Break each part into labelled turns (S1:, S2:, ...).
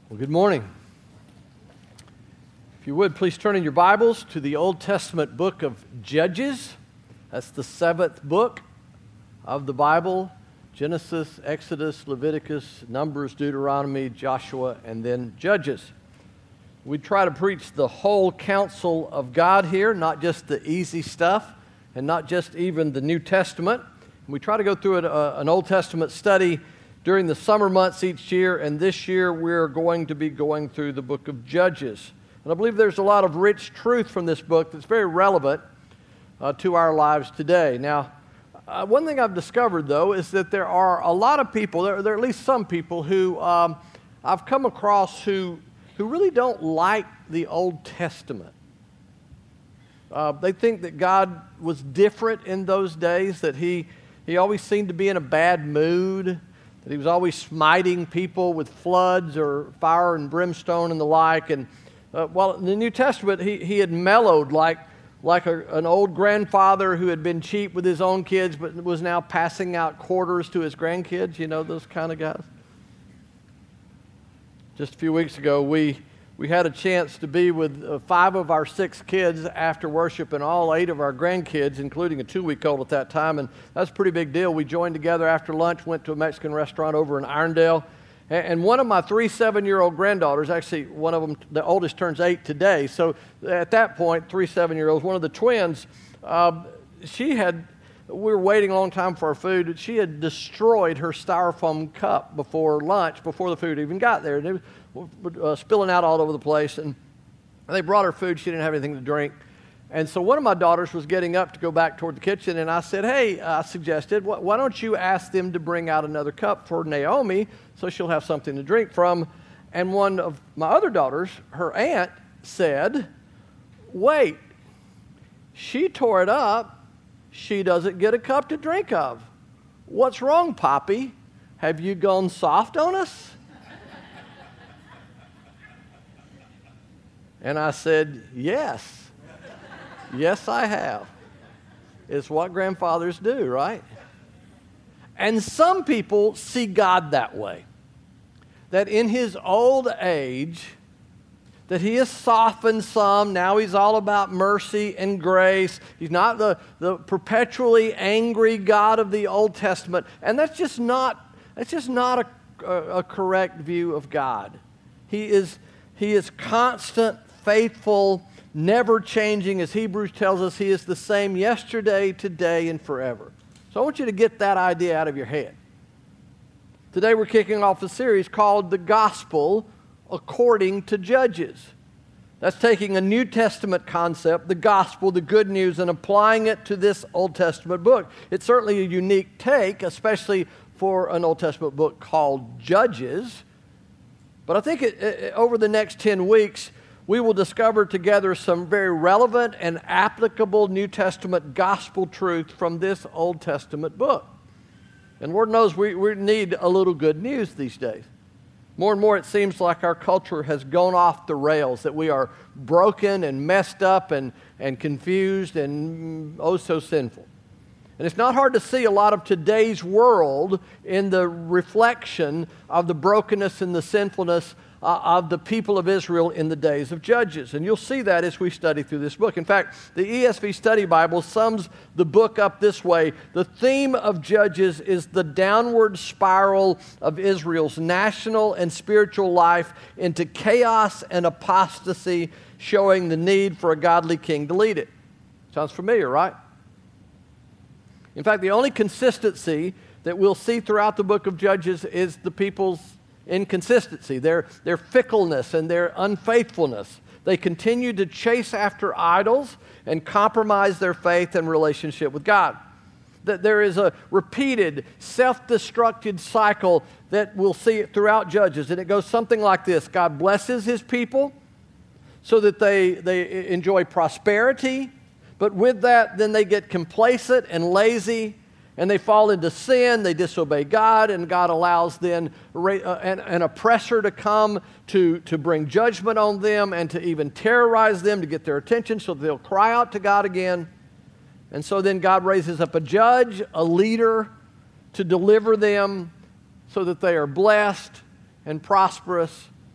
S1: Well, good morning. If you would, please turn in your Bibles to the Old Testament book of Judges. That's the seventh book of the Bible. Genesis, Exodus, Leviticus, Numbers, Deuteronomy, Joshua, and then Judges. We try to preach the whole counsel of God here, not just the easy stuff, and not just even the New Testament. We try to go through an Old Testament study during the summer months each year, and this year we're going to be going through the book of Judges. And I believe there's a lot of rich truth from this book that's very relevant to our lives today. Now, one thing I've discovered, though, is that there are a lot of people, there are at least some people who I've come across who really don't like the Old Testament. They think that God was different in those days, that he always seemed to be in a bad mood, that he was always smiting people with floods or fire and brimstone and the like. And while in the New Testament, he had mellowed like an old grandfather who had been cheap with his own kids but was now passing out quarters to his grandkids, you know, those kind of guys. Just a few weeks ago, we had a chance to be with 5 of our 6 kids after worship and all 8 of our grandkids, including a 2-week-old at that time, and that's a pretty big deal. We joined together after lunch, went to a Mexican restaurant over in Irondale, and one of my 3 7-year-old granddaughters, actually one of them, the oldest, turns 8 today, so at that point, 3 7-year-olds, one of the twins, we were waiting a long time for our food. She had destroyed her styrofoam cup before lunch, before the food even got there. And it was spilling out all over the place. And they brought her food. She didn't have anything to drink. And so one of my daughters was getting up to go back toward the kitchen. And I said, hey, I suggested, why don't you ask them to bring out another cup for Naomi so she'll have something to drink from? And one of my other daughters, her aunt, said, wait, she tore it up. She doesn't get a cup to drink of. What's wrong, Poppy? Have you gone soft on us? And I said, yes. Yes, I have. It's what grandfathers do, right? And some people see God that way. That in his old age, that he has softened some. Now he's all about mercy and grace. He's not the perpetually angry God of the Old Testament. And that's just not a correct view of God. He is constant, faithful, never changing. As Hebrews tells us, he is the same yesterday, today, and forever. So I want you to get that idea out of your head. Today we're kicking off a series called The Gospel According to Judges. That's taking a New Testament concept, the gospel, the good news, and applying it to this Old Testament book. It's certainly a unique take, especially for an Old Testament book called Judges. But I think over the next 10 weeks, we will discover together some very relevant and applicable New Testament gospel truth from this Old Testament book. And Lord knows we need a little good news these days. More and more it seems like our culture has gone off the rails, that we are broken and messed up and confused and oh so sinful. And it's not hard to see a lot of today's world in the reflection of the brokenness and the sinfulness of the people of Israel in the days of Judges. And you'll see that as we study through this book. In fact, the ESV Study Bible sums the book up this way. The theme of Judges is the downward spiral of Israel's national and spiritual life into chaos and apostasy, showing the need for a godly king to lead it. Sounds familiar, right? In fact, the only consistency that we'll see throughout the book of Judges is the people's inconsistency, their fickleness and their unfaithfulness. They continue to chase after idols and compromise their faith and relationship with God. That there is a repeated, self-destructive cycle that we'll see throughout Judges, and it goes something like this. God blesses his people so that they enjoy prosperity, but with that, then they get complacent and lazy, and they fall into sin, they disobey God, and God allows then an oppressor to come to bring judgment on them and to even terrorize them to get their attention so they'll cry out to God again. And so then God raises up a judge, a leader, to deliver them so that they are blessed and prosperous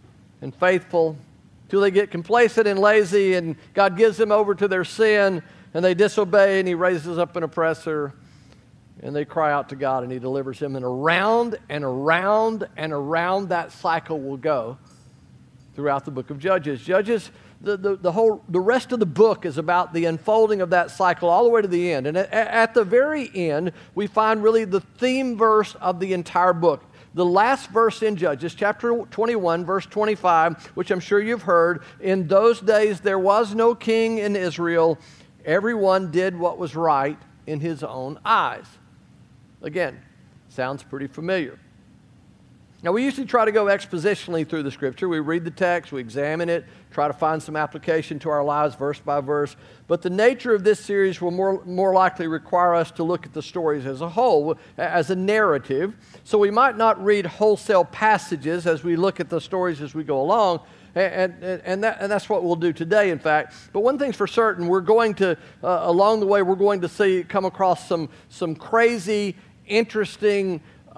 S1: and faithful till they get complacent and lazy, and God gives them over to their sin, and they disobey, and He raises up an oppressor, and they cry out to God, and He delivers them. And around and around and around that cycle will go throughout the book of Judges. Judges, the rest of the book is about the unfolding of that cycle all the way to the end. And at the very end, we find really the theme verse of the entire book. The last verse in Judges, chapter 21, verse 25, which I'm sure you've heard, in those days there was no king in Israel. Everyone did what was right in his own eyes. Again, sounds pretty familiar. Now, we usually try to go expositionally through the Scripture. We read the text, we examine it, try to find some application to our lives verse by verse. But the nature of this series will more likely require us to look at the stories as a whole, as a narrative. So we might not read wholesale passages as we look at the stories as we go along, and that's what we'll do today, in fact. But one thing's for certain, we're going to, along the way, we're going to come across some crazy, interesting,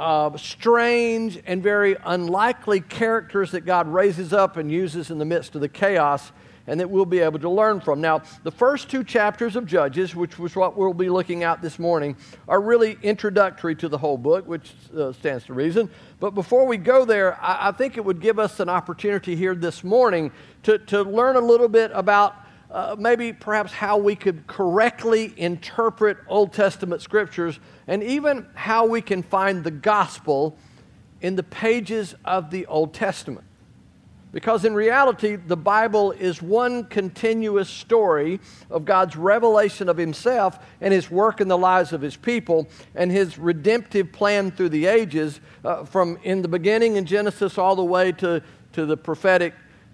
S1: strange and very unlikely characters that God raises up and uses in the midst of the chaos, and that we'll be able to learn from. Now, the first two chapters of Judges, which was what we'll be looking at this morning, are really introductory to the whole book, which stands to reason. But before we go there, I think it would give us an opportunity here this morning to learn a little bit about maybe perhaps how we could correctly interpret Old Testament scriptures, and even how we can find the gospel in the pages of the Old Testament. Because in reality, the Bible is one continuous story of God's revelation of Himself and His work in the lives of His people, and His redemptive plan through the ages, from in the beginning in Genesis all the way to the prophetic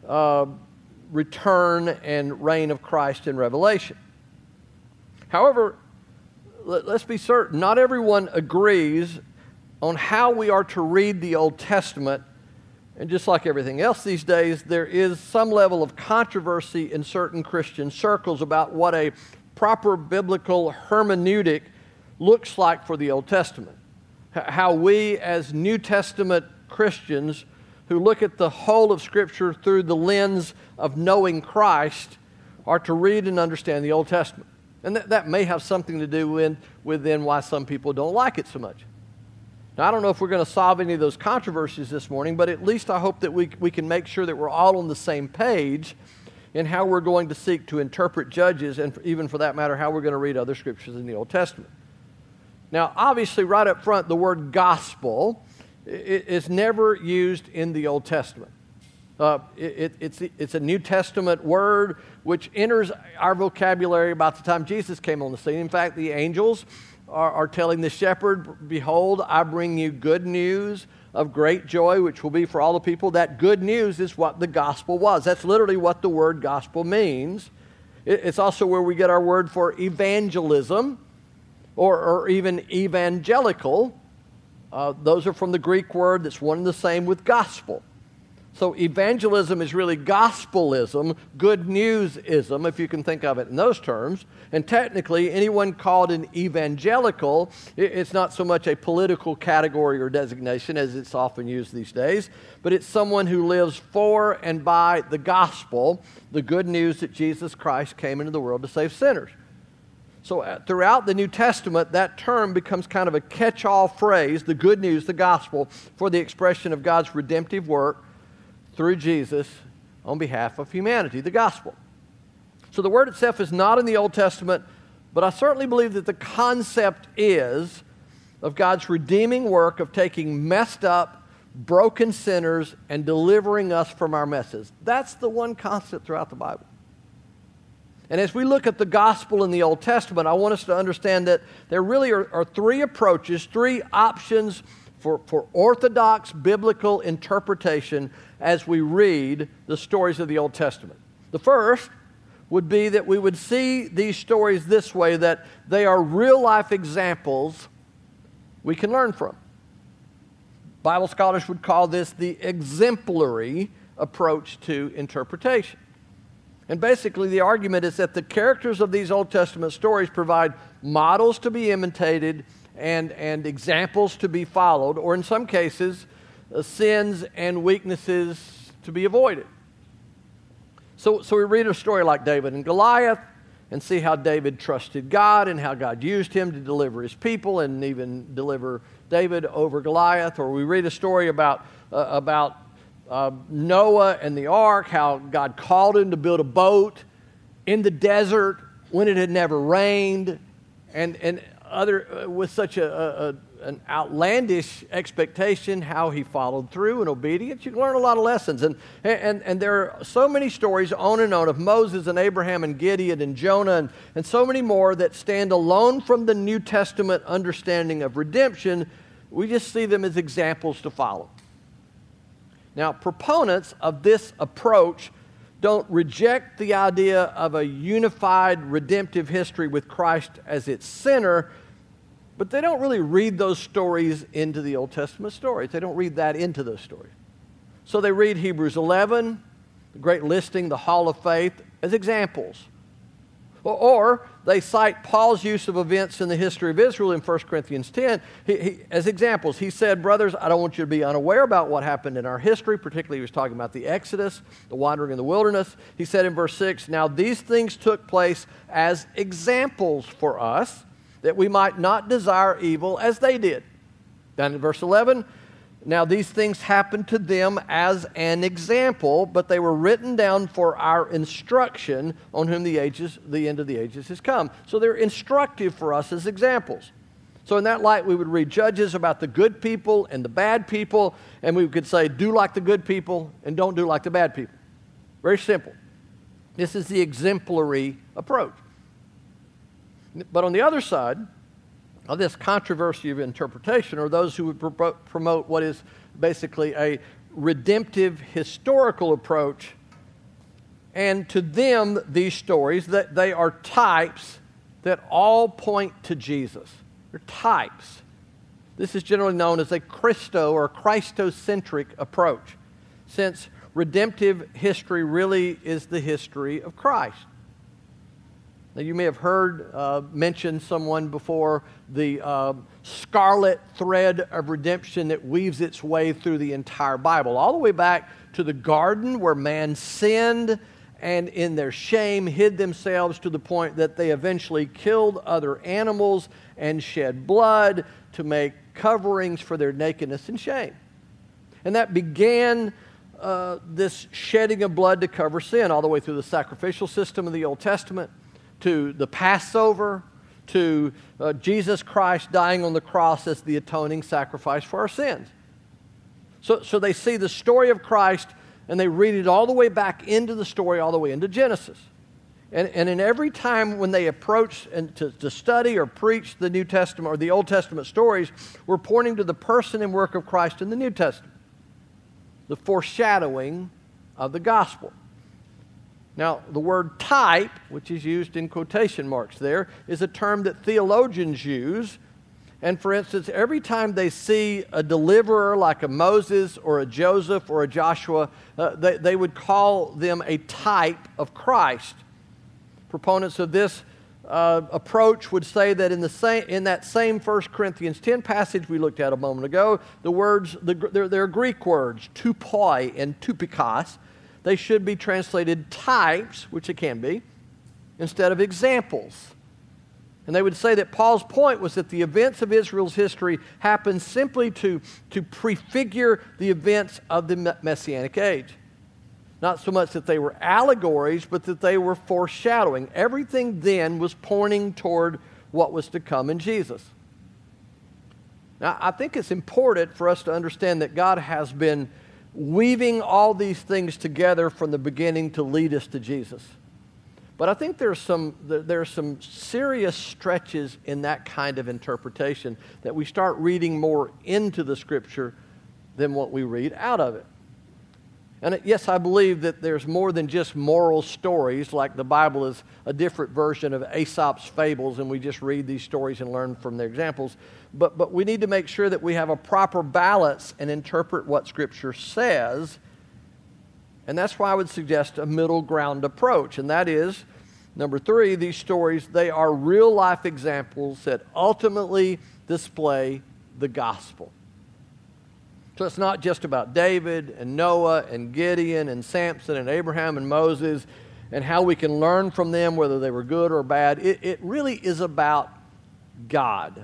S1: return and reign of Christ in Revelation. However, let's be certain, not everyone agrees on how we are to read the Old Testament. And just like everything else these days, there is some level of controversy in certain Christian circles about what a proper biblical hermeneutic looks like for the Old Testament. How we as New Testament Christians who look at the whole of Scripture through the lens of knowing Christ are to read and understand the Old Testament. And that may have something to do with then why some people don't like it so much. Now, I don't know if we're going to solve any of those controversies this morning, but at least I hope that we can make sure that we're all on the same page in how we're going to seek to interpret Judges, and even for that matter, how we're going to read other scriptures in the Old Testament. Now, obviously, right up front, the word gospel is never used in the Old Testament. It's a New Testament word which enters our vocabulary about the time Jesus came on the scene. In fact, the angels are telling the shepherd, "Behold, I bring you good news of great joy, which will be for all the people." That good news is what the gospel was. That's literally what the word gospel means. It's also where we get our word for evangelism, or even evangelical. Those are from the Greek word that's one and the same with gospel. So evangelism is really gospelism, good newsism, if you can think of it in those terms. And technically, anyone called an evangelical, it's not so much a political category or designation as it's often used these days, but it's someone who lives for and by the gospel, the good news that Jesus Christ came into the world to save sinners. So throughout the New Testament, that term becomes kind of a catch-all phrase, the good news, the gospel, for the expression of God's redemptive work through Jesus on behalf of humanity, the gospel. So the word itself is not in the Old Testament, but I certainly believe that the concept is of God's redeeming work of taking messed up, broken sinners and delivering us from our messes. That's the one concept throughout the Bible. And as we look at the gospel in the Old Testament, I want us to understand that there really are three approaches, three options for orthodox biblical interpretation as we read the stories of the Old Testament. The first would be that we would see these stories this way, that they are real-life examples we can learn from. Bible scholars would call this the exemplary approach to interpretation. And basically, the argument is that the characters of these Old Testament stories provide models to be imitated and examples to be followed, or in some cases, sins and weaknesses to be avoided. So we read a story like David and Goliath and see how David trusted God and how God used him to deliver his people and even deliver David over Goliath. Or we read a story about Noah and the ark, how God called him to build a boat in the desert when it had never rained, and other with such an outlandish expectation, how he followed through in obedience. You can learn a lot of lessons. And there are so many stories on and on of Moses and Abraham and Gideon and Jonah and so many more that stand alone from the New Testament understanding of redemption. We just see them as examples to follow. Now, proponents of this approach don't reject the idea of a unified redemptive history with Christ as its center, but they don't really read those stories into the Old Testament stories. They don't read that into those stories. So they read Hebrews 11, the great listing, the Hall of Faith, as examples. Or they cite Paul's use of events in the history of Israel in 1 Corinthians 10 as examples. He said, brothers, I don't want you to be unaware about what happened in our history. Particularly, he was talking about the Exodus, the wandering in the wilderness. He said in verse 6, now these things took place as examples for us, that we might not desire evil as they did. Down in verse 11, now these things happened to them as an example, but they were written down for our instruction, on whom the end of the ages has come. So they're instructive for us as examples. So in that light, we would read Judges about the good people and the bad people, and we could say, do like the good people and don't do like the bad people. Very simple. This is the exemplary approach. But on the other side of this controversy of interpretation are those who would promote what is basically a redemptive historical approach. And to them, these stories, that they are types that all point to Jesus. They're types. This is generally known as a Christo or Christocentric approach, since redemptive history really is the history of Christ. Now, you may have heard mentioned someone before, the scarlet thread of redemption that weaves its way through the entire Bible, all the way back to the garden where man sinned and in their shame hid themselves to the point that they eventually killed other animals and shed blood to make coverings for their nakedness and shame. And that began this shedding of blood to cover sin all the way through the sacrificial system of the Old Testament, to the Passover, to Jesus Christ dying on the cross as the atoning sacrifice for our sins. So they see the story of Christ and they read it all the way back into the story, all the way into Genesis. And in every time when they approach and to study or preach the New Testament or the Old Testament stories, we're pointing to the person and work of Christ in the New Testament, the foreshadowing of the gospel. Now, the word type, which is used in quotation marks there, is a term that theologians use. And for instance, every time they see a deliverer like a Moses or a Joseph or a Joshua, they would call them a type of Christ. Proponents of this approach would say that in that same 1 Corinthians 10 passage we looked at a moment ago, the words, they're Greek words, tupoi and tupikos. They should be translated types, which it can be, instead of examples. And they would say that Paul's point was that the events of Israel's history happened simply to prefigure the events of the Messianic age. Not so much that they were allegories, but that they were foreshadowing. Everything then was pointing toward what was to come in Jesus. Now, I think it's important for us to understand that God has been weaving all these things together from the beginning to lead us to Jesus. But I think there's some serious stretches in that kind of interpretation that we start reading more into the Scripture than what we read out of it. And yes, I believe that there's more than just moral stories, like the Bible is a different version of Aesop's fables, and we just read these stories and learn from their examples. But we need to make sure that we have a proper balance and interpret what Scripture says. And that's why I would suggest a middle ground approach. And that is, number 3, these stories, they are real-life examples that ultimately display the gospel. So it's not just about David and Noah and Gideon and Samson and Abraham and Moses and how we can learn from them whether they were good or bad. It really is about God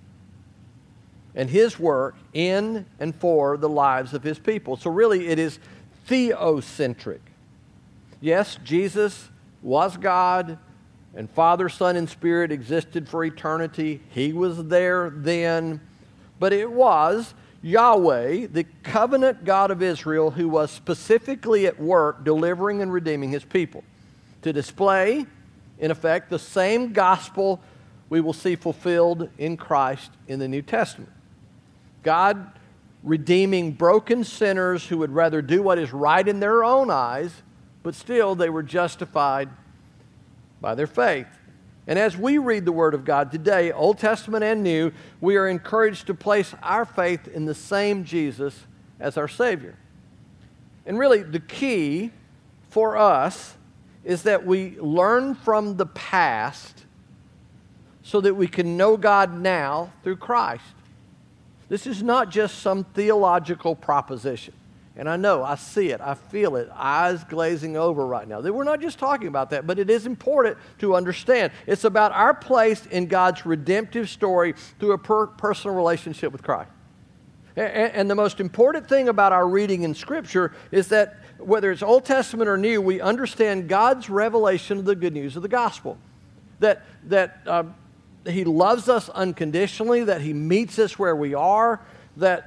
S1: and His work in and for the lives of His people. So really it is theocentric. Yes, Jesus was God, and Father, Son, and Spirit existed for eternity. He was there then. But it was Yahweh, the covenant God of Israel, who was specifically at work delivering and redeeming His people to display, in effect, the same gospel we will see fulfilled in Christ in the New Testament. God redeeming broken sinners who would rather do what is right in their own eyes, but still they were justified by their faith. And as we read the Word of God today, Old Testament and New, we are encouraged to place our faith in the same Jesus as our Savior. And really, the key for us is that we learn from the past so that we can know God now through Christ. This is not just some theological proposition. And I know, I see it, I feel it, eyes glazing over right now. We're not just talking about that, but it is important to understand. It's about our place in God's redemptive story through a personal relationship with Christ. And the most important thing about our reading in Scripture is that whether it's Old Testament or New, we understand God's revelation of the good news of the gospel. That He loves us unconditionally, that He meets us where we are, that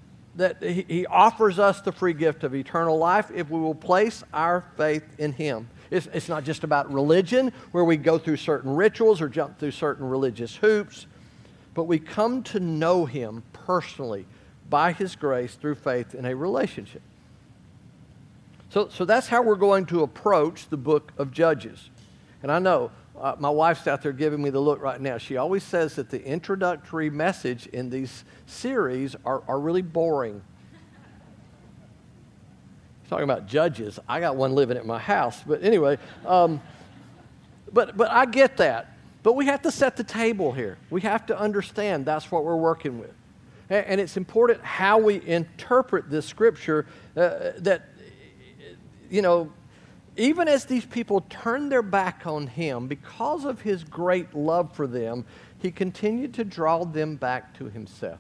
S1: He offers us the free gift of eternal life if we will place our faith in Him. It's not just about religion, where we go through certain rituals or jump through certain religious hoops, but we come to know Him personally by His grace through faith in a relationship. So that's how we're going to approach the book of Judges. And I know my wife's out there giving me the look right now. She always says that the introductory message in these series are really boring. Talking about Judges, I got one living at my house. But anyway, but I get that. But we have to set the table here. We have to understand that's what we're working with. And it's important how we interpret this Scripture that, you know, even as these people turned their back on Him, because of His great love for them, He continued to draw them back to Himself.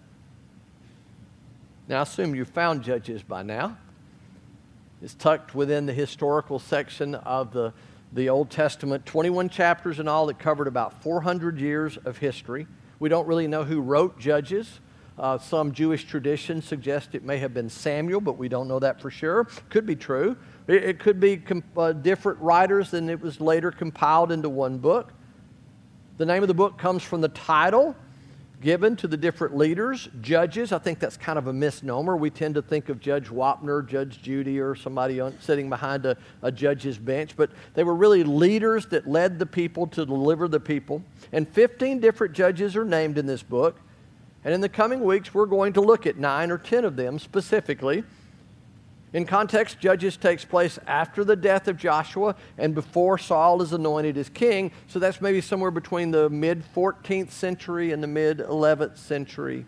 S1: Now, I assume you've found Judges by now. It's tucked within the historical section of the Old Testament, 21 chapters in all that covered about 400 years of history. We don't really know who wrote Judges. Some Jewish traditions suggest it may have been Samuel, but we don't know that for sure. Could be true. It could be different writers, and it was later compiled into one book. The name of the book comes from the title given to the different leaders, judges. I think that's kind of a misnomer. We tend to think of Judge Wapner, Judge Judy, or somebody sitting behind a judge's bench, but they were really leaders that led the people to deliver the people. And 15 different judges are named in this book. And in the coming weeks, we're going to look at 9 or 10 of them specifically. In context, Judges takes place after the death of Joshua and before Saul is anointed as king. So that's maybe somewhere between the mid-14th century and the mid-11th century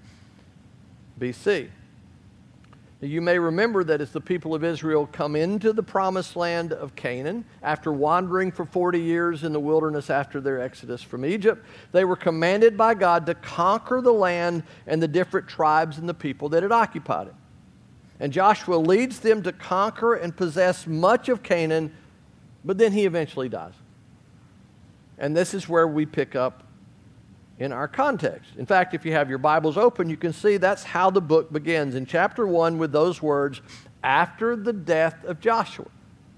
S1: BC. You may remember that as the people of Israel come into the promised land of Canaan, after wandering for 40 years in the wilderness after their exodus from Egypt, they were commanded by God to conquer the land and the different tribes and the people that had occupied it. And Joshua leads them to conquer and possess much of Canaan, but then he eventually dies. And this is where we pick up in our context. In fact, if you have your Bibles open, you can see that's how the book begins. In chapter 1 with those words, after the death of Joshua.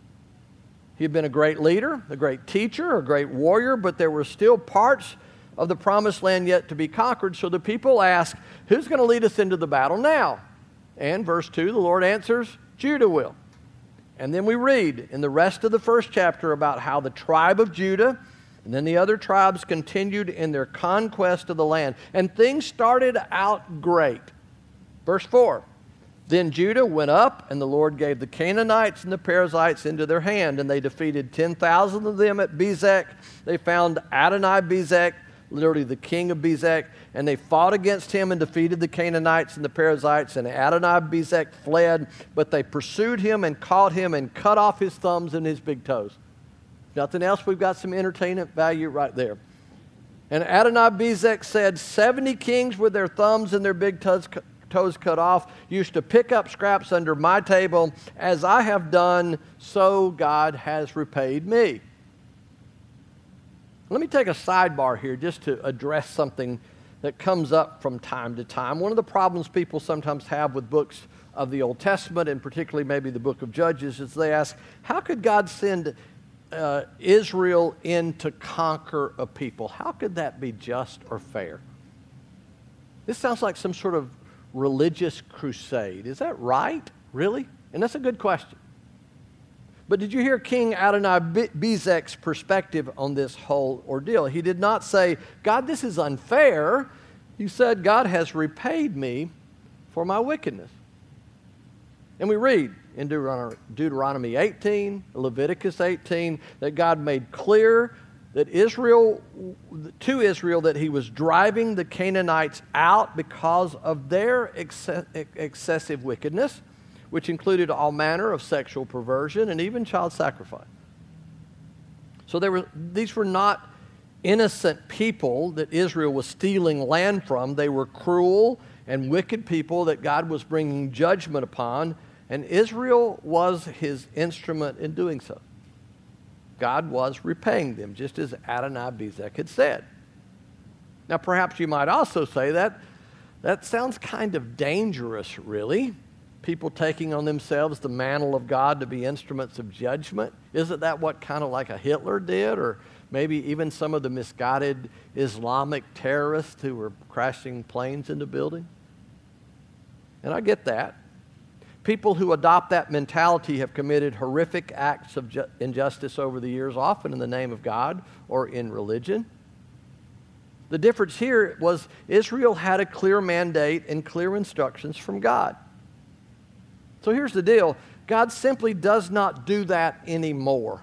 S1: He had been a great leader, a great teacher, a great warrior, but there were still parts of the promised land yet to be conquered. So the people ask, who's going to lead us into the battle now? And verse 2, the Lord answers, Judah will. And then we read in the rest of the first chapter about how the tribe of Judah and then the other tribes continued in their conquest of the land. And things started out great. Verse 4, then Judah went up, and the Lord gave the Canaanites and the Perizzites into their hand, and they defeated 10,000 of them at Bezek. They found Adonai-Bezek, literally the king of Bezek, and they fought against him and defeated the Canaanites and the Perizzites, and Adonai-Bezek fled, but they pursued him and caught him and cut off his thumbs and his big toes. Nothing else, we've got some entertainment value right there. And Adonai-Bezek said, 70 kings with their thumbs and their big toes cut off used to pick up scraps under my table. As I have done, so God has repaid me. Let me take a sidebar here just to address something that comes up from time to time. One of the problems people sometimes have with books of the Old Testament, and particularly maybe the book of Judges, is they ask, how could God send Israel in to conquer a people? How could that be just or fair? This sounds like some sort of religious crusade. Is that right? Really? And that's a good question. But did you hear King Adonai-Bezek's perspective on this whole ordeal? He did not say, God, this is unfair. He said, God has repaid me for my wickedness. And we read in Deuteronomy 18, Leviticus 18, that God made clear that to Israel that he was driving the Canaanites out because of their excessive wickedness, which included all manner of sexual perversion and even child sacrifice. So these were not innocent people that Israel was stealing land from. They were cruel and wicked people that God was bringing judgment upon, and Israel was his instrument in doing so. God was repaying them, just as Adonai-Bezek had said. Now, perhaps you might also say that sounds kind of dangerous, really. People taking on themselves the mantle of God to be instruments of judgment. Isn't that what kind of like a Hitler did, or maybe even some of the misguided Islamic terrorists who were crashing planes into buildings? And I get that. People who adopt that mentality have committed horrific acts of injustice over the years, often in the name of God or in religion. The difference here was Israel had a clear mandate and clear instructions from God. So here's the deal. God simply does not do that anymore.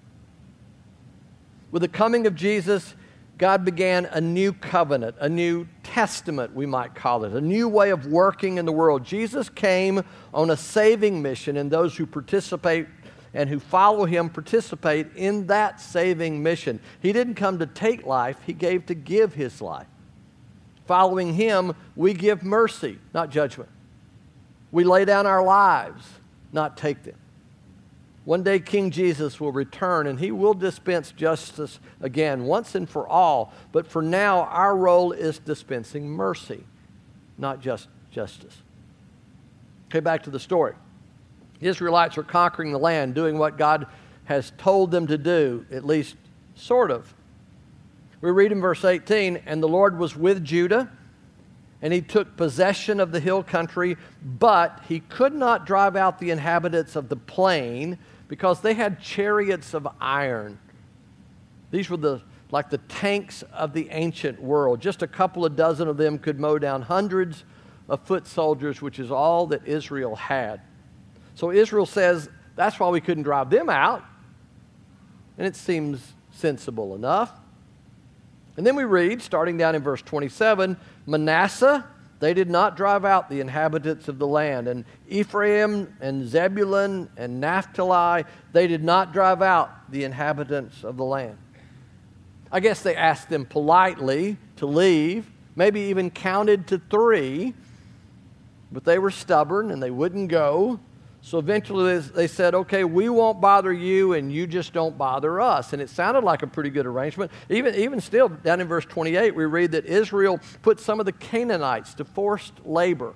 S1: With the coming of Jesus, God began a new covenant, a new testament, we might call it, a new way of working in the world. Jesus came on a saving mission, and those who participate and who follow him participate in that saving mission. He didn't come to take life, he came to give his life. Following him, we give mercy, not judgment. We lay down our lives, not take them. One day King Jesus will return and he will dispense justice again, once and for all. But for now, our role is dispensing mercy, not just justice. Okay, back to the story. The Israelites are conquering the land, doing what God has told them to do, at least sort of. We read in verse 18, and the Lord was with Judah, and he took possession of the hill country, but he could not drive out the inhabitants of the plain because they had chariots of iron. These were like the tanks of the ancient world. Just a couple of dozen of them could mow down hundreds of foot soldiers, which is all that Israel had. So Israel says, that's why we couldn't drive them out. And it seems sensible enough. And then we read, starting down in verse 27, Manasseh, they did not drive out the inhabitants of the land. And Ephraim and Zebulun and Naphtali, they did not drive out the inhabitants of the land. I guess they asked them politely to leave, maybe even counted to 3, but they were stubborn and they wouldn't go. So eventually they said, okay, we won't bother you and you just don't bother us. And it sounded like a pretty good arrangement. Even still, down in verse 28, we read that Israel put some of the Canaanites to forced labor.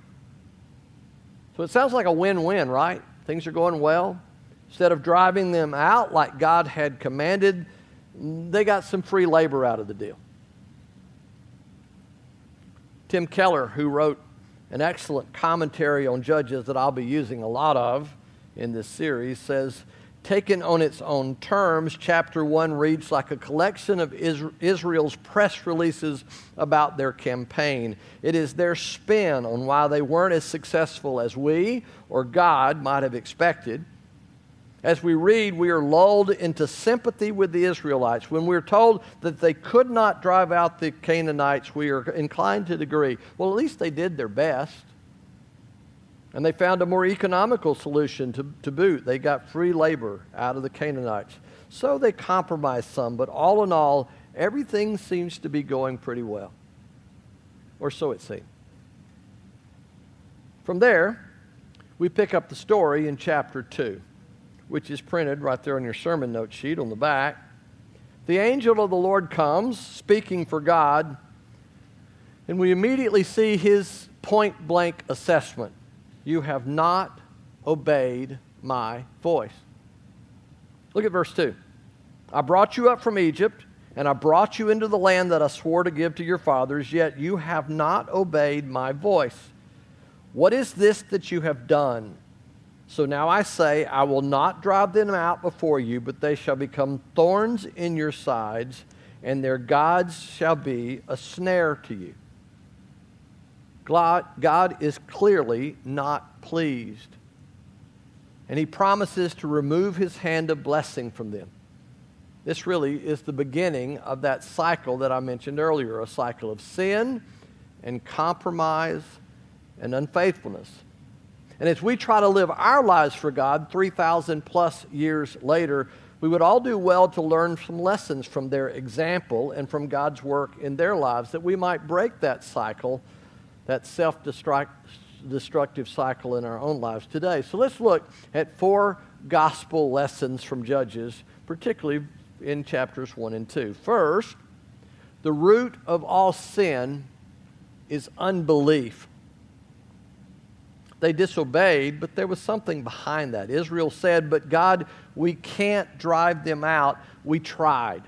S1: So it sounds like a win-win, right? Things are going well. Instead of driving them out like God had commanded, they got some free labor out of the deal. Tim Keller, who wrote an excellent commentary on Judges that I'll be using a lot of in this series, says, taken on its own terms, chapter 1 reads like a collection of Israel's press releases about their campaign. It is their spin on why they weren't as successful as we or God might have expected. As we read, we are lulled into sympathy with the Israelites. When we're told that they could not drive out the Canaanites, we are inclined to agree, well, at least they did their best. And they found a more economical solution to boot. They got free labor out of the Canaanites. So they compromised some, but all in all, everything seems to be going pretty well. Or so it seemed. From there, we pick up the story in chapter 2, which is printed right there on your sermon note sheet on the back. The angel of the Lord comes, speaking for God, and we immediately see his point-blank assessment. You have not obeyed my voice. Look at verse 2. I brought you up from Egypt, and I brought you into the land that I swore to give to your fathers, yet you have not obeyed my voice. What is this that you have done? So now I say, I will not drive them out before you, but they shall become thorns in your sides, and their gods shall be a snare to you. God is clearly not pleased. And he promises to remove his hand of blessing from them. This really is the beginning of that cycle that I mentioned earlier, a cycle of sin and compromise and unfaithfulness. And as we try to live our lives for God 3,000 plus years later, we would all do well to learn some lessons from their example and from God's work in their lives, that we might break that cycle, that self-destructive cycle in our own lives today. So let's look at 4 gospel lessons from Judges, particularly in chapters 1 and 2. First, the root of all sin is unbelief. They disobeyed, but there was something behind that. Israel said, but God, we can't drive them out. We tried.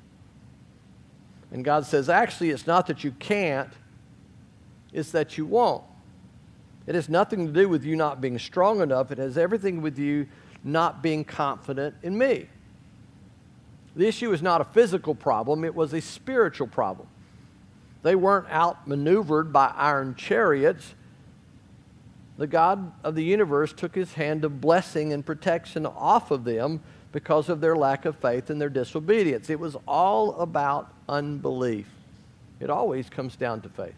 S1: And God says, actually, it's not that you can't, it's that you won't. It has nothing to do with you not being strong enough. It has everything with you not being confident in me. The issue is not a physical problem. It was a spiritual problem. They weren't outmaneuvered by iron chariots. The God of the universe took his hand of blessing and protection off of them because of their lack of faith and their disobedience. It was all about unbelief. It always comes down to faith.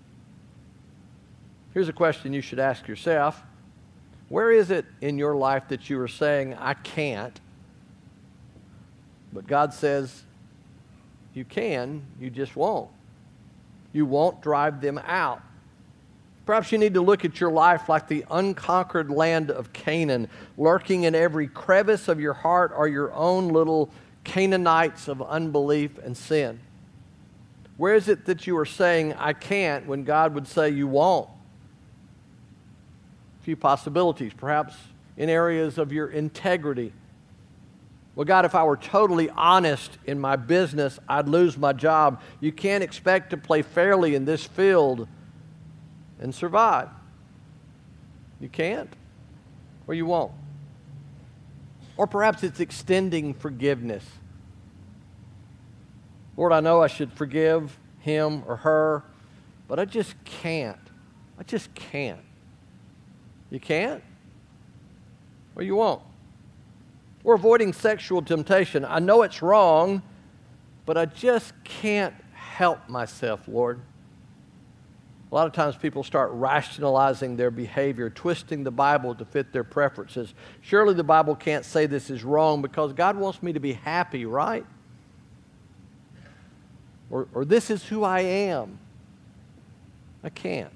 S1: Here's a question you should ask yourself. Where is it in your life that you are saying, I can't? But God says, you can, you just won't. You won't drive them out. Perhaps you need to look at your life like the unconquered land of Canaan. Lurking in every crevice of your heart are your own little Canaanites of unbelief and sin. Where is it that you are saying, I can't, when God would say you won't? A few possibilities, perhaps in areas of your integrity. Well, God, if I were totally honest in my business, I'd lose my job. You can't expect to play fairly in this field and survive. You can't, or you won't. Or perhaps it's extending forgiveness. Lord, I know I should forgive him or her, but I just can't. I just can't. You can't, or you won't. Or avoiding sexual temptation. I know it's wrong, but I just can't help myself, Lord. A lot of times people start rationalizing their behavior, twisting the Bible to fit their preferences. Surely the Bible can't say this is wrong because God wants me to be happy, right? Or this is who I am. I can't.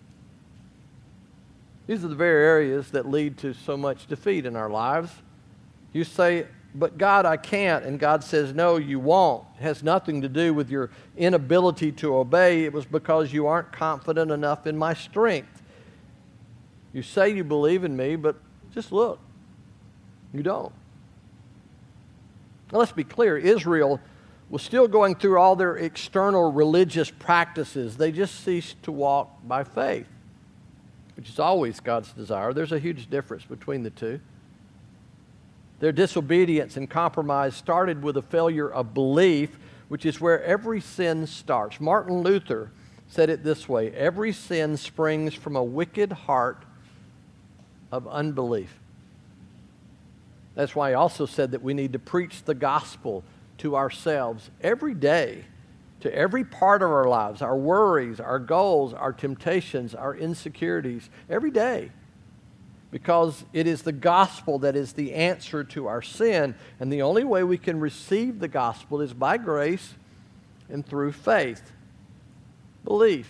S1: These are the very areas that lead to so much defeat in our lives. You say, but God, I can't. And God says, no, you won't. It has nothing to do with your inability to obey. It was because you aren't confident enough in my strength. You say you believe in me, but just look. You don't. Now, let's be clear. Israel was still going through all their external religious practices. They just ceased to walk by faith, which is always God's desire. There's a huge difference between the two. Their disobedience and compromise started with a failure of belief, which is where every sin starts. Martin Luther said it this way: every sin springs from a wicked heart of unbelief. That's why he also said that we need to preach the gospel to ourselves every day, to every part of our lives, our worries, our goals, our temptations, our insecurities, every day. Because it is the gospel that is the answer to our sin, and the only way we can receive the gospel is by grace and through faith. Belief.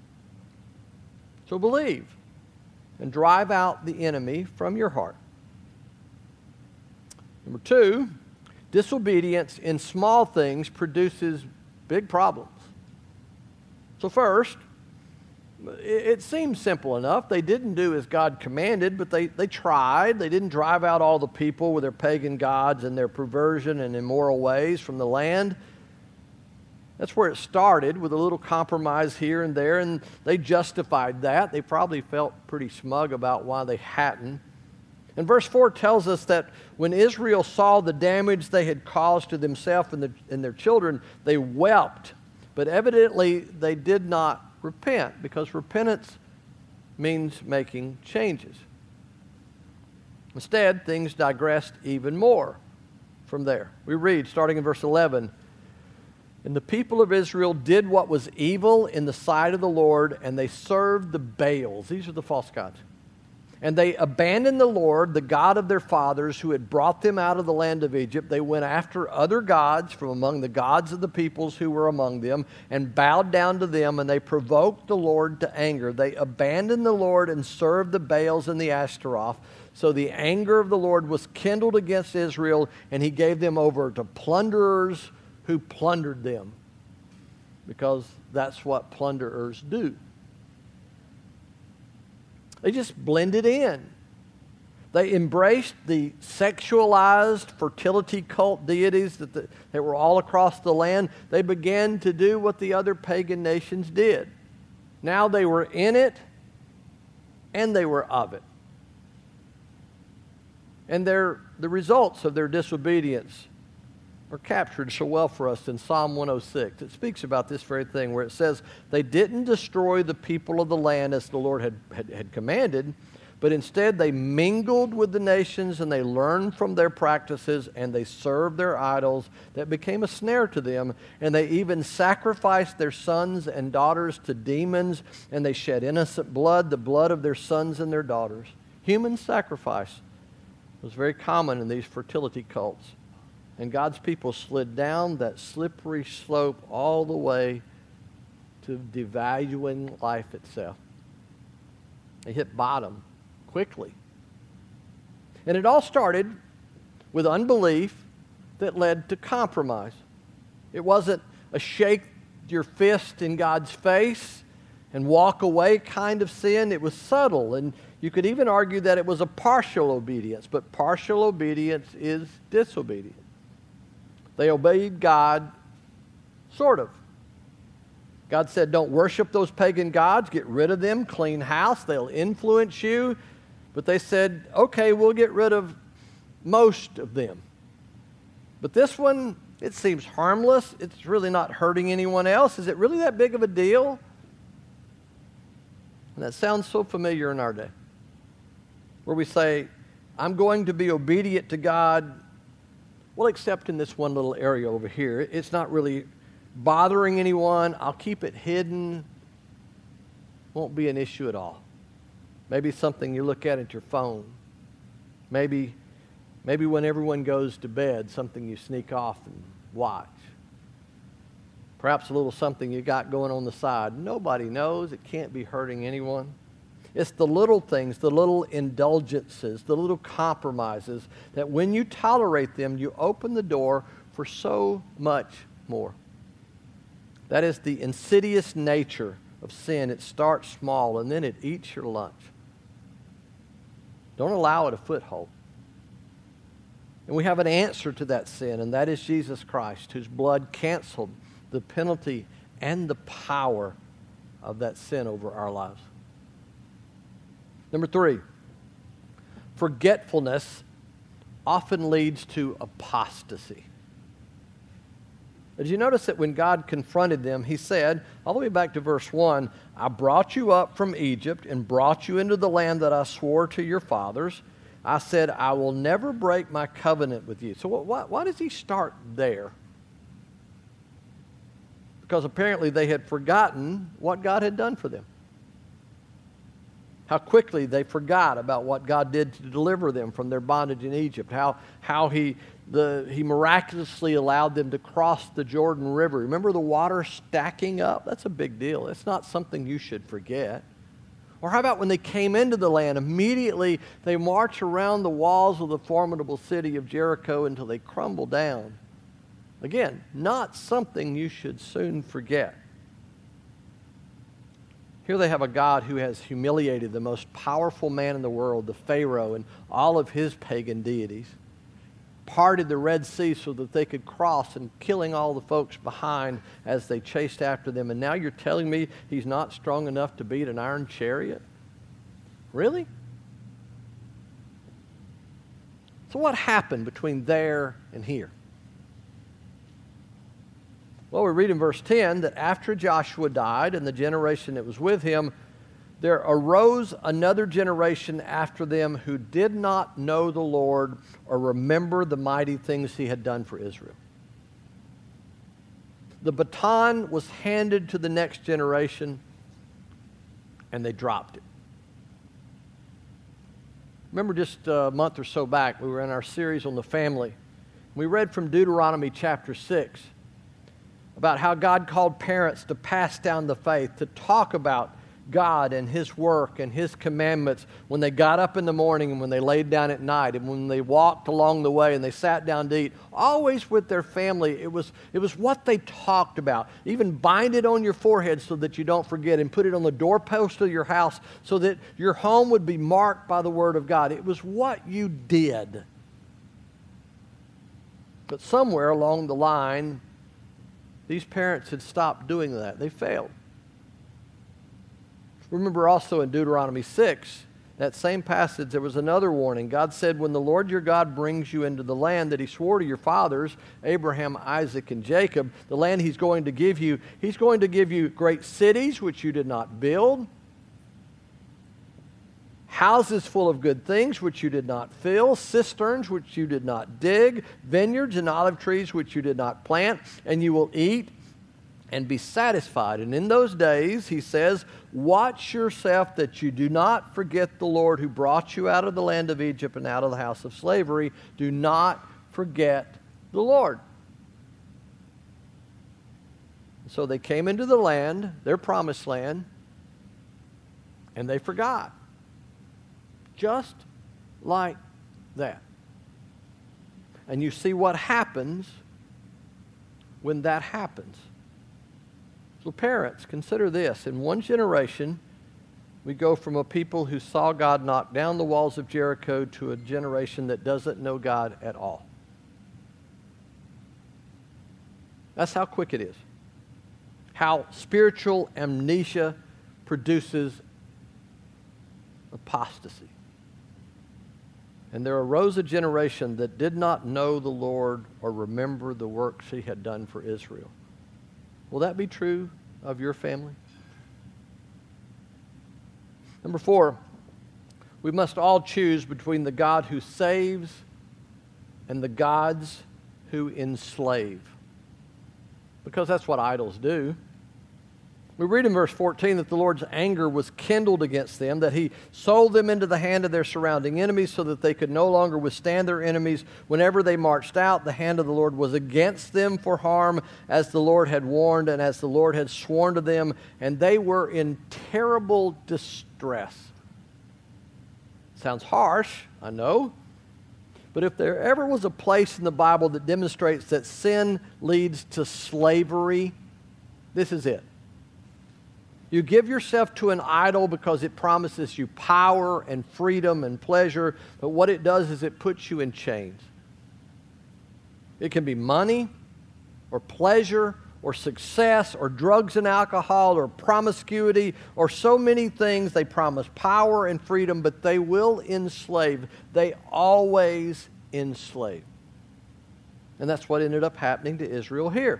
S1: So believe and drive out the enemy from your heart. Number 2, disobedience in small things produces big problems. So first, it seems simple enough. They didn't do as God commanded, but they tried. They didn't drive out all the people with their pagan gods and their perversion and immoral ways from the land. That's where it started, with a little compromise here and there, and they justified that. They probably felt pretty smug about why they hadn't. And verse 4 tells us that when Israel saw the damage they had caused to themselves and their children, they wept. But evidently they did not repent, because repentance means making changes. Instead, things digressed even more from there. We read, starting in verse 11, "And the people of Israel did what was evil in the sight of the Lord, and they served the Baals." These are the false gods. "And they abandoned the Lord, the God of their fathers, who had brought them out of the land of Egypt. They went after other gods from among the gods of the peoples who were among them, and bowed down to them, and they provoked the Lord to anger. They abandoned the Lord and served the Baals and the Ashtaroth. So the anger of the Lord was kindled against Israel, and he gave them over to plunderers who plundered them." Because that's what plunderers do. They just blended in. They embraced the sexualized fertility cult deities that were all across the land. They began to do what the other pagan nations did. Now they were in it, and they were of it. And the results of their disobedience are captured so well for us in Psalm 106. It speaks about this very thing, where it says, "They didn't destroy the people of the land as the Lord had commanded, but instead they mingled with the nations, and they learned from their practices, and they served their idols that became a snare to them, and they even sacrificed their sons and daughters to demons, and they shed innocent blood, the blood of their sons and their daughters." Human sacrifice was very common in these fertility cults. And God's people slid down that slippery slope all the way to devaluing life itself. They hit bottom quickly. And it all started with unbelief that led to compromise. It wasn't a shake your fist in God's face and walk away kind of sin. It was subtle, and you could even argue that it was a partial obedience, but partial obedience is disobedience. They obeyed God, sort of. God said, don't worship those pagan gods, get rid of them, clean house, they'll influence you. But they said, okay, we'll get rid of most of them. But this one, it seems harmless. It's really not hurting anyone else. Is it really that big of a deal? And that sounds so familiar in our day, where we say, I'm going to be obedient to God, well, except in this one little area over here. It's not really bothering anyone. I'll keep it hidden. Won't be an issue at all. Maybe something you look at your phone. Maybe when everyone goes to bed, something you sneak off and watch. Perhaps a little something you got going on the side. Nobody knows. It can't be hurting anyone. It's the little things, the little indulgences, the little compromises that when you tolerate them, you open the door for so much more. That is the insidious nature of sin. It starts small and then it eats your lunch. Don't allow it a foothold. And we have an answer to that sin, and that is Jesus Christ, whose blood canceled the penalty and the power of that sin over our lives. Number 3, forgetfulness often leads to apostasy. Did you notice that when God confronted them, he said, all the way back to verse 1, I brought you up from Egypt and brought you into the land that I swore to your fathers. I said, I will never break my covenant with you. So why does he start there? Because apparently they had forgotten what God had done for them. How quickly they forgot about what God did to deliver them from their bondage in Egypt. How he miraculously allowed them to cross the Jordan River. Remember the water stacking up? That's a big deal. It's not something you should forget. Or how about when they came into the land, immediately they march around the walls of the formidable city of Jericho until they crumble down. Again, not something you should soon forget. Here they have a God who has humiliated the most powerful man in the world, the Pharaoh, and all of his pagan deities, parted the Red Sea so that they could cross, and killing all the folks behind as they chased after them. And now you're telling me he's not strong enough to beat an iron chariot? Really? So what happened between there and here? Well, we read in verse 10 that after Joshua died and the generation that was with him, there arose another generation after them who did not know the Lord or remember the mighty things he had done for Israel. The baton was handed to the next generation, and they dropped it. Remember just a month or so back, we were in our series on the family. We read from Deuteronomy chapter 6 about how God called parents to pass down the faith, to talk about God and His work and His commandments when they got up in the morning and when they laid down at night and when they walked along the way and they sat down to eat, always with their family. It was what they talked about. Even bind it on your forehead so that you don't forget, and put it on the doorpost of your house so that your home would be marked by the Word of God. It was what you did. But somewhere along the line, these parents had stopped doing that. They failed. Remember also in Deuteronomy 6, that same passage, there was another warning. God said, when the Lord your God brings you into the land that He swore to your fathers, Abraham, Isaac, and Jacob, the land He's going to give you, He's going to give you great cities which you did not build, houses full of good things which you did not fill, cisterns which you did not dig, vineyards and olive trees which you did not plant, and you will eat and be satisfied. And in those days, he says, watch yourself that you do not forget the Lord who brought you out of the land of Egypt and out of the house of slavery. Do not forget the Lord. So they came into the land, their promised land, and they forgot. Just like that. And you see what happens when that happens. So parents, consider this. In one generation, we go from a people who saw God knock down the walls of Jericho to a generation that doesn't know God at all. That's how quick it is. How spiritual amnesia produces apostasy. And there arose a generation that did not know the Lord or remember the works He had done for Israel. Will that be true of your family? Number 4, we must all choose between the God who saves and the gods who enslave. Because that's what idols do. We read in verse 14 that the Lord's anger was kindled against them, that He sold them into the hand of their surrounding enemies so that they could no longer withstand their enemies. Whenever they marched out, the hand of the Lord was against them for harm, as the Lord had warned and as the Lord had sworn to them, and they were in terrible distress. Sounds harsh, I know. But if there ever was a place in the Bible that demonstrates that sin leads to slavery, this is it. You give yourself to an idol because it promises you power and freedom and pleasure, but what it does is it puts you in chains. It can be money or pleasure or success or drugs and alcohol or promiscuity or so many things. They promise power and freedom, but they will enslave. They always enslave. And that's what ended up happening to Israel here.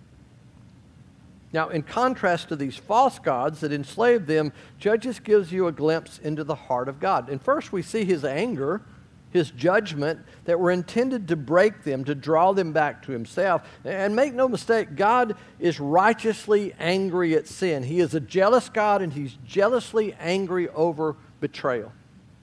S1: Now, in contrast to these false gods that enslaved them, Judges gives you a glimpse into the heart of God. And first we see His anger His judgment that were intended to break them, to draw them back to himself. And make no mistake, God is righteously angry at sin. He is a jealous God, and he's jealously angry over betrayal.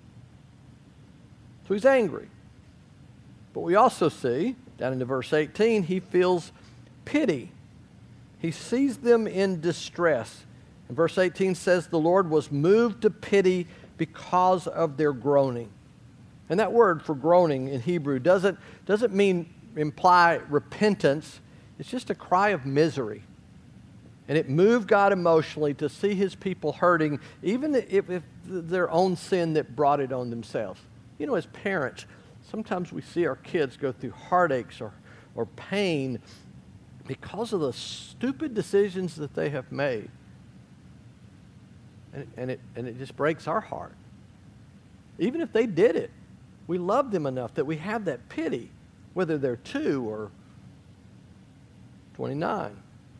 S1: So he's angry. But we also see, down into verse 18, he feels pity. He sees them in distress. And verse 18 says, the Lord was moved to pity because of their groaning. And that word for groaning in Hebrew doesn't imply repentance. It's just a cry of misery. And it moved God emotionally to see his people hurting, even if their own sin that brought it on themselves. You know, as parents, sometimes we see our kids go through heartaches or pain because of the stupid decisions that they have made. And it just breaks our heart. Even if they did it, we love them enough that we have that pity, whether they're 2 or 29.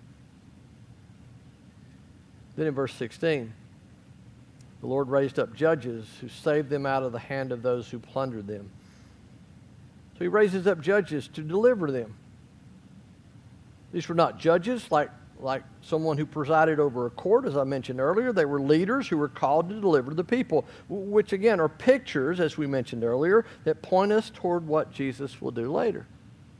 S1: Then in verse 16, the Lord raised up judges who saved them out of the hand of those who plundered them. So he raises up judges to deliver them. These were not judges like someone who presided over a court, as I mentioned earlier. They were leaders who were called to deliver the people, which again are pictures, as we mentioned earlier, that point us toward what Jesus will do later.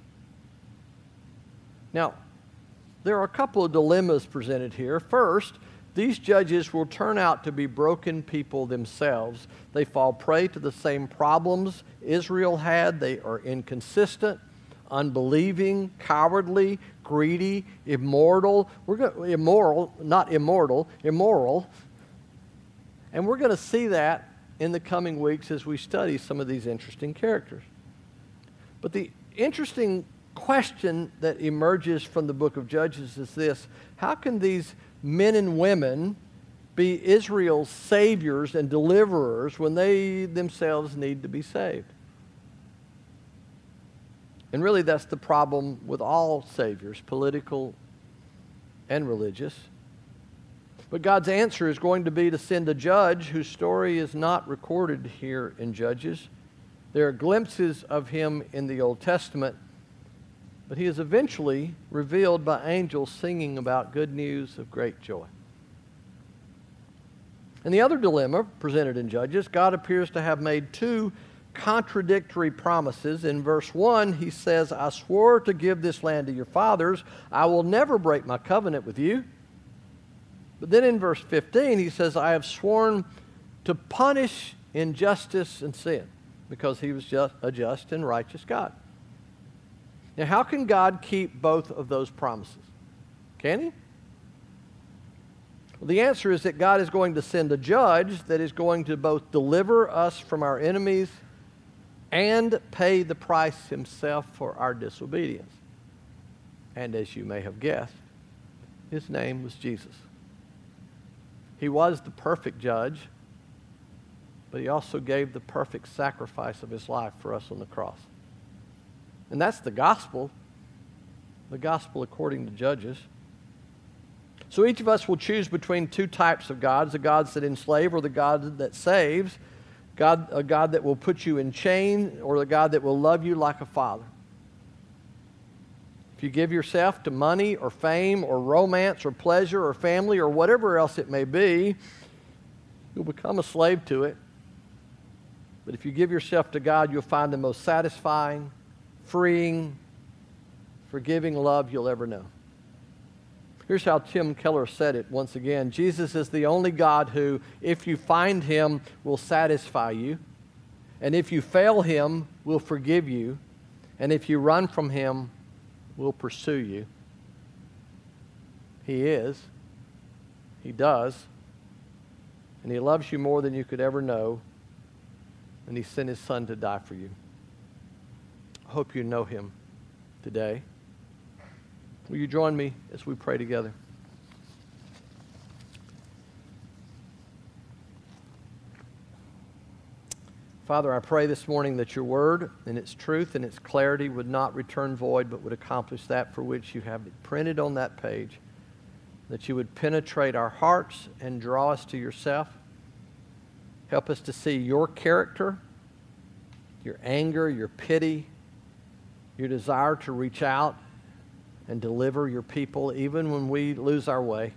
S1: Now, there are a couple of dilemmas presented here. First, these judges will turn out to be broken people themselves. They fall prey to the same problems Israel had. They are inconsistent, unbelieving, cowardly, greedy, immoral. Immoral. And we're going to see that in the coming weeks as we study some of these interesting characters. But the interesting question that emerges from the book of Judges is this: how can these men and women be Israel's saviors and deliverers when they themselves need to be saved? And really, that's the problem with all saviors, political and religious. But God's answer is going to be to send a judge whose story is not recorded here in Judges. There are glimpses of him in the Old Testament, but he is eventually revealed by angels singing about good news of great joy. And the other dilemma presented in Judges, God appears to have made 2 contradictory promises. In verse 1, he says, I swore to give this land to your fathers. I will never break my covenant with you. But then in verse 15, he says, I have sworn to punish injustice and sin, because he was just a just and righteous God. Now, how can God keep both of those promises? Can he? Well, the answer is that God is going to send a judge that is going to both deliver us from our enemies and pay the price himself for our disobedience. And as you may have guessed, his name was Jesus. He was the perfect judge, but he also gave the perfect sacrifice of his life for us on the cross. And that's the gospel according to Judges. So each of us will choose between 2 types of gods: the gods that enslave or the God that saves, a God that will put you in chains, or the God that will love you like a father. If you give yourself to money or fame or romance or pleasure or family or whatever else it may be, you'll become a slave to it. But if you give yourself to God, you'll find the most satisfying, freeing, forgiving love you'll ever know. Here's how Tim Keller said it once again: Jesus is the only God who, if you find him, will satisfy you. And if you fail him, will forgive you. And if you run from him, will pursue you. He is. He does. And he loves you more than you could ever know. And he sent his son to die for you. I hope you know him today. Will you join me as we pray together? Father, I pray this morning that your word and its truth and its clarity would not return void, but would accomplish that for which you have it printed on that page, that you would penetrate our hearts and draw us to yourself. Help us to see your character, your anger, your pity, your desire to reach out and deliver your people even when we lose our way.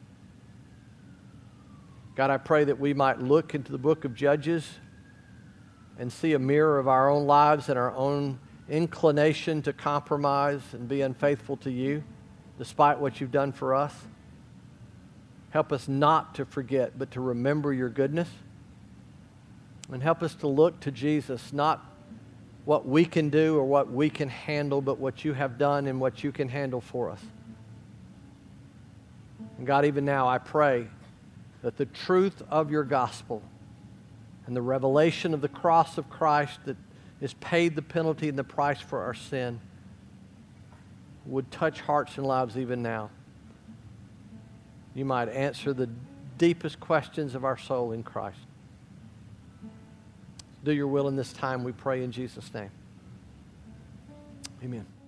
S1: God, I pray that we might look into the book of Judges and see a mirror of our own lives and our own inclination to compromise and be unfaithful to you, despite what you've done for us. Help us not to forget, but to remember your goodness. And help us to look to Jesus, not what we can do or what we can handle, but what you have done and what you can handle for us. And God, even now I pray that the truth of your gospel and the revelation of the cross of Christ that has paid the penalty and the price for our sin would touch hearts and lives even now. You might answer the deepest questions of our soul in Christ. Do your will in this time, we pray in Jesus' name. Amen.